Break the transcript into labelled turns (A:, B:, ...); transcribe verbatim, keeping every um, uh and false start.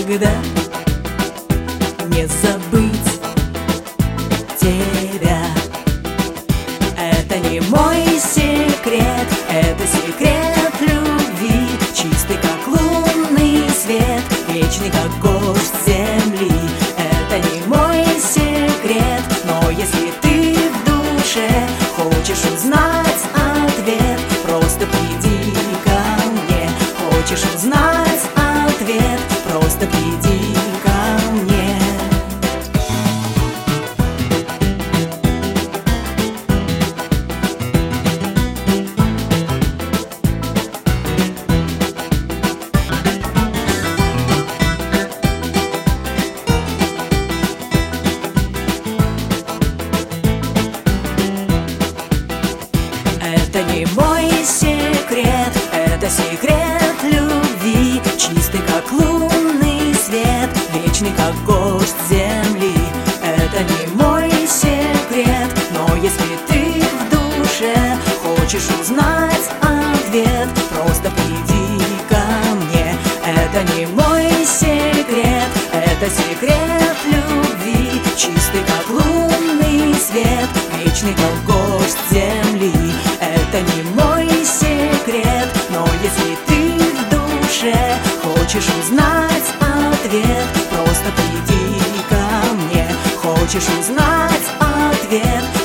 A: никогда не забыть тебя. Это не мой секрет, это секрет любви, чистый как лунный свет, вечный как гость земли. Это не мой секрет, но если ты в душе хочешь узнать ответ, просто приди ко мне. Хочешь узнать ответ, просто приди ко мне. Это не мой секрет, это секрет любви, чистый как лунный свет, вечный как гость земли. Это не мой секрет, но если ты в душе хочешь узнать ответ, просто приди ко мне. Это не мой секрет, это секрет любви, чистый как лунный свет, вечный как гость земли. Это не мой секрет, но если ты в душе хочешь узнать ответ, просто приди ко мне. Хочешь узнать ответ,